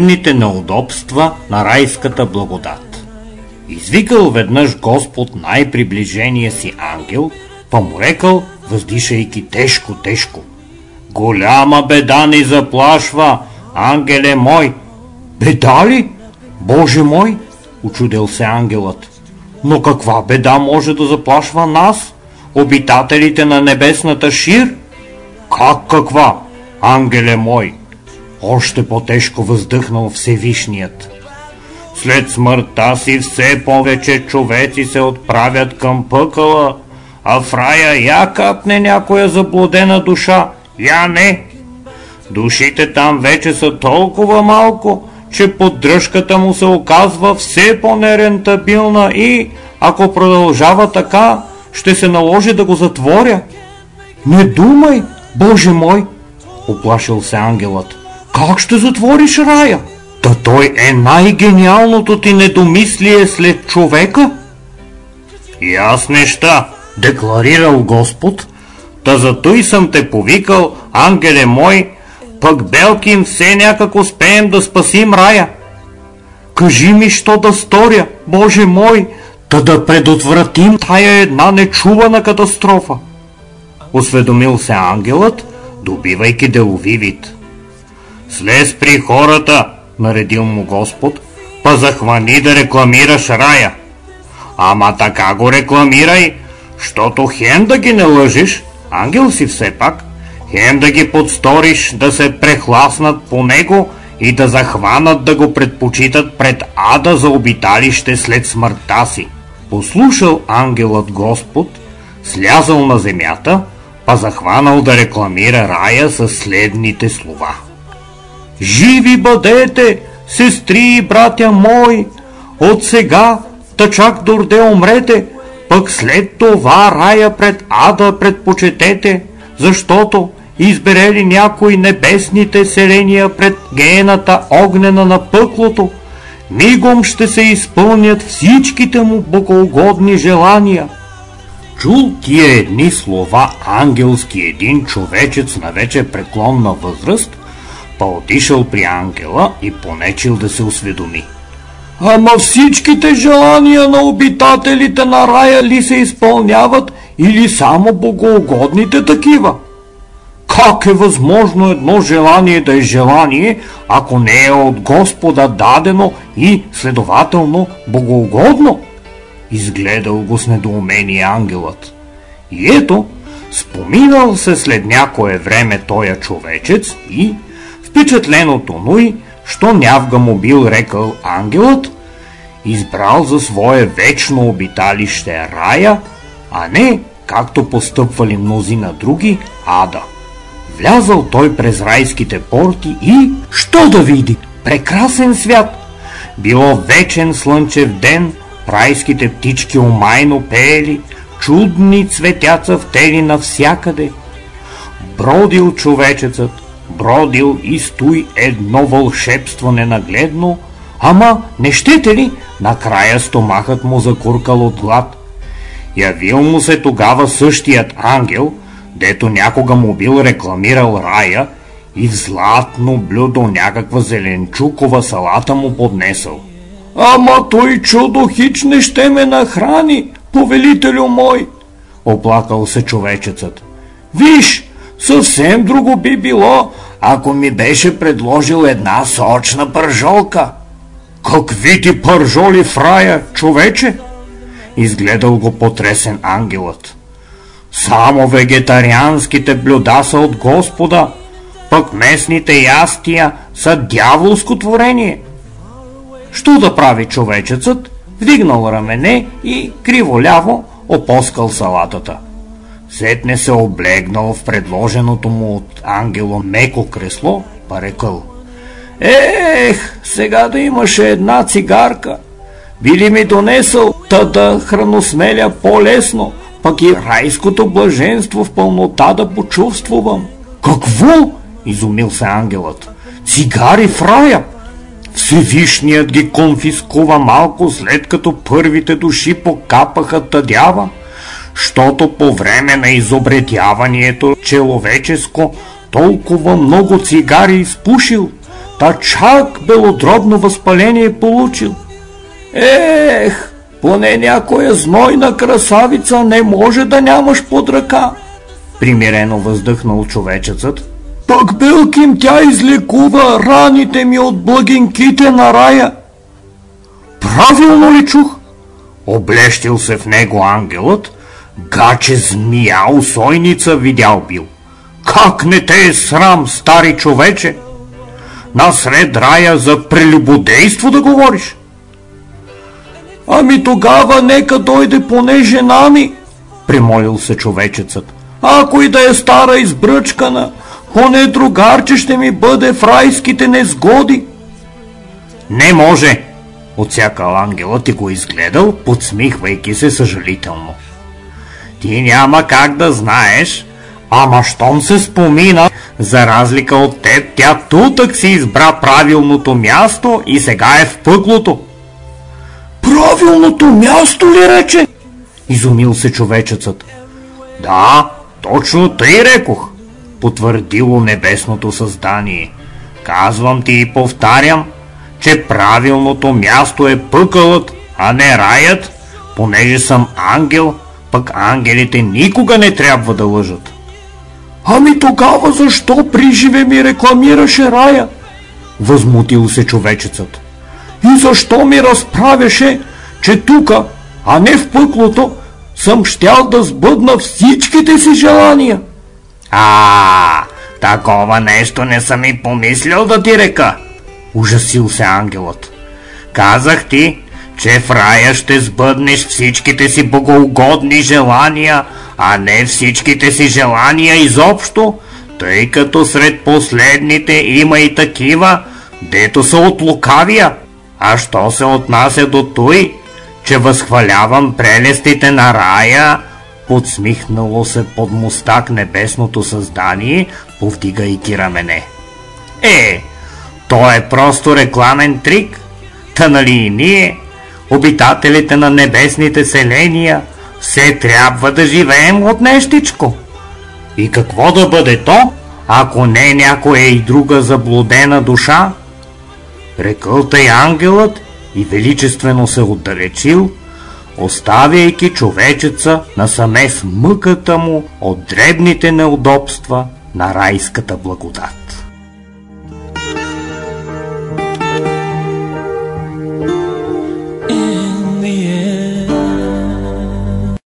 следните неудобства на райската благодат. Извикал веднъж Господ най-приближения си ангел, па му рекал, въздишайки тежко: „Голяма беда ни заплашва, ангеле мой!“ „Беда ли? Боже мой!“ учудил се ангелът. „Но каква беда може да заплашва нас, обитателите на небесната шир?“ „Как каква, ангеле мой?“ още по-тежко въздъхнал Всевишният. „След смъртта си все повече човеци се отправят към пъкъла, а в рая я капне някоя заблудена душа, я не. Душите там вече са толкова малко, че поддръжката му се оказва все по-нерентабилна и, ако продължава така, ще се наложи да го затворя.“ „Не думай, Боже мой!“ уплашил се ангелът. „Как ще затвориш рая? Та той е най-гениалното ти недомислие след човека.“ „Яс неща“, декларирал Господ, „та зато и съм те повикал, ангеле мой, пък белким все някак успеем да спасим рая.“ „Кажи ми, що да сторя, Боже мой, та да предотвратим тая една нечувана катастрофа.“ осведомил се ангелът, добивайки делови вид. „Слез при хората“, наредил му Господ, „па захвани да рекламираш рая. Ама така го рекламирай, щото хем да ги не лъжиш, ангел си все пак, хем да ги подсториш да се прехласнат по него и да захванат да го предпочитат пред ада за обиталище след смъртта си.“ Послушал ангелът Господ, слязал на земята, па захванал да рекламира рая със следните слова: „Живи бъдете, сестри и братя мои, от сега та чак дорде умрете, пък след това рая пред ада предпочетете, защото изберели някои небесните селения пред гената огнена на пъклото, мигом ще се изпълнят всичките му богоугодни желания.“ Чул тия едни слова ангелски един човечец на вече преклонна възраст, па отишъл при ангела и понечил да се осведоми: „Ама всичките желания на обитателите на рая ли се изпълняват или само богоугодните такива? Как е възможно едно желание да е желание, ако не е от Господа дадено и следователно богоугодно?“ Изгледал го с недоумение ангелът. И ето, споминал се след някое време тоя човечец и, впечатлен от онуй, що нявга му бил рекал ангелът, избрал за свое вечно обиталище рая, а не, както постъпвали мнозина други, ада. Влязал той през райските порти и, що да види? Прекрасен свят! Било вечен слънчев ден, райските птички омайно пеели, чудни цветяца втели навсякъде. Бродил човечецът, бродил и стои едно вълшебство ненагледно, ама не щете ли, накрая стомахът му закуркал от глад. Явил му се тогава същият ангел, дето някога му бил рекламирал рая, и в златно блюдо някаква зеленчукова салата му поднесъл. „Ама той чудо хич не ще ме нахрани, повелителю мой!“ оплакал се човечецът. „Виж, съвсем друго би било, ако ми беше предложил една сочна пържолка.“ „Какви ти пържоли в рая, човече?“ изгледал го потресен ангелът. „Само вегетарианските блюда са от Господа, пък местните ястия са дяволско творение.“ Що да прави човечецът? Вдигнал рамене и криво-ляво опоскал салатата. Сетне се облегнал в предложеното му от ангела меко кресло, па рекъл: „Ех, сега да имаше една цигарка, би ли ми донесъл, та да храносмеля по-лесно, пък и райското блаженство в пълнота да почувствувам.“ „Какво?“ изумил се ангелът. „Цигари в рая? Всевишният ги конфискува малко след като първите души покапаха тъдява, щото по време на изобретяването человеческо толкова много цигари изпушил, та чак белодробно възпаление получил. Ех, поне някоя знойна красавица не може да нямаш под ръка, примирено въздъхнал човечецът. Пък Белким тя излекува раните ми от благинките на рая. Правилно ли чух? Облещил се в него ангелът, гаче змия усойница видял бил. Как не те е срам, стари човече? Насред рая за прелюбодейство да говориш? Ами тогава нека дойде поне жена ми, примолил се човечецът. Ако и да е стара избръчкана, поне другарче ще ми бъде в райските незгоди. Не може, отсякал ангелът и го изгледал, подсмихвайки се съжалително. Ти няма как да знаеш, ама щом се спомина, за разлика от теб, тя тутък си избра правилното място и сега е в пъклото. Правилното място ли рече? Изумил се човечецът. Да, точно тъй рекох, потвърдило небесното създание. Казвам ти и повтарям, че правилното място е пъкълът, а не раят, понеже съм ангел, пък ангелите никога не трябва да лъжат. Ами тогава защо приживе ми рекламираше рая? Възмутил се човечецът. И защо ми разправяше, че тука, а не в пъклото, съм щял да сбъдна всичките си желания? Такова нещо не съм и помислил да ти река, ужасил се ангелът. Казах ти, че в рая ще сбъднеш всичките си богоугодни желания, а не всичките си желания изобщо, тъй като сред последните има и такива, дето са от лукавия. А що се отнася до той, че възхвалявам прелестите на рая, подсмихнало се под мустак небесното създание, повдигайки рамене. То е просто рекламен трик. Та нали и ние, обитателите на небесните селения, все трябва да живеем от нещичко. И какво да бъде то, ако не някоя и друга заблудена душа? Рекъл тъй ангелът и величествено се отдалечил, оставяйки човечеца насаме с мъката му от дребните неудобства на райската благодат.